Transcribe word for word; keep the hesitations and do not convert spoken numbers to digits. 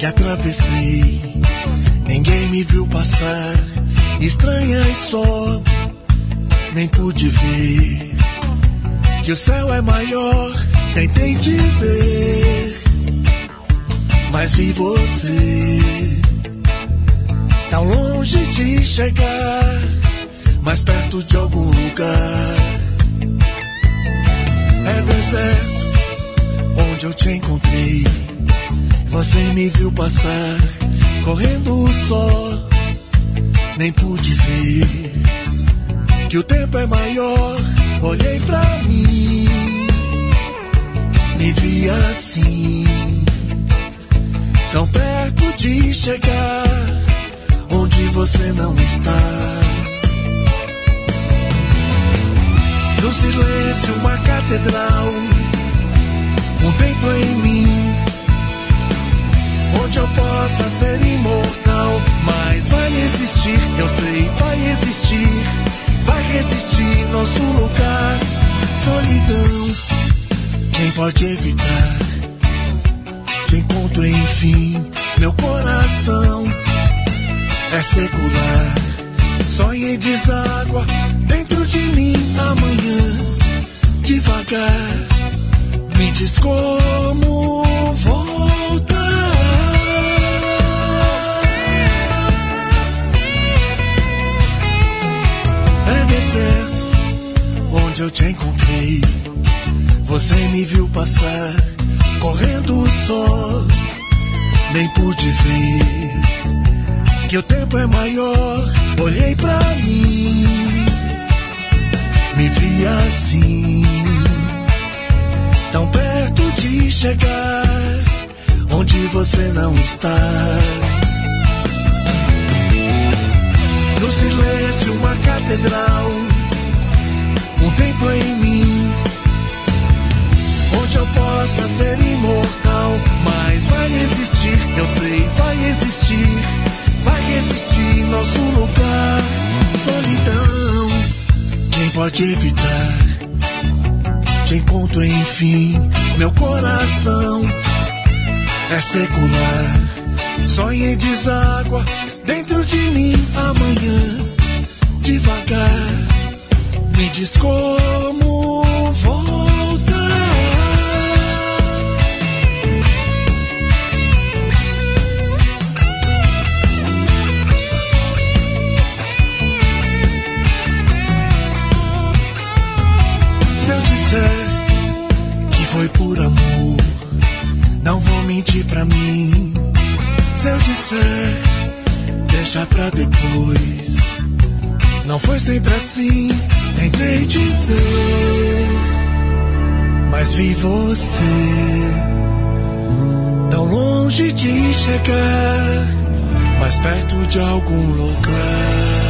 que atravessei, ninguém me viu passar, estranha e só, nem pude ver que o céu é maior. Tentei dizer, mas vi você tão longe de chegar, mais perto de algum lugar. É deserto onde eu te encontrei, você me viu passar, correndo só, nem pude ver que o tempo é maior. Olhei pra mim, me vi assim, tão perto de chegar onde você não está. No silêncio uma catedral, um templo em mim, onde eu possa ser imortal. Mas vai existir, eu sei, vai existir, vai resistir nosso lugar. Solidão, quem pode evitar? Te encontro enfim, meu coração é secular. Sonhei deságua dentro de mim amanhã, devagar. Me diz como voltar. É deserto onde eu te encontrei, você me viu passar, correndo só, nem pude ver que o tempo é maior. Olhei pra mim, me vi assim, tão perto de chegar onde você não está. No silêncio uma catedral, um templo em mim, onde eu possa ser imortal. Mas vai existir, eu sei, vai existir, vai resistir nosso lugar. Solidão, quem pode evitar? Te encontro enfim, meu coração é secular. Sonhei deságua dentro de mim amanhã, devagar. Me diz como voltar. Se eu disser que foi por amor, não vou mentir pra mim. Se eu disser, deixa pra depois, não foi sempre assim. Tentei dizer, mas vi você tão longe de chegar, mais perto de algum lugar.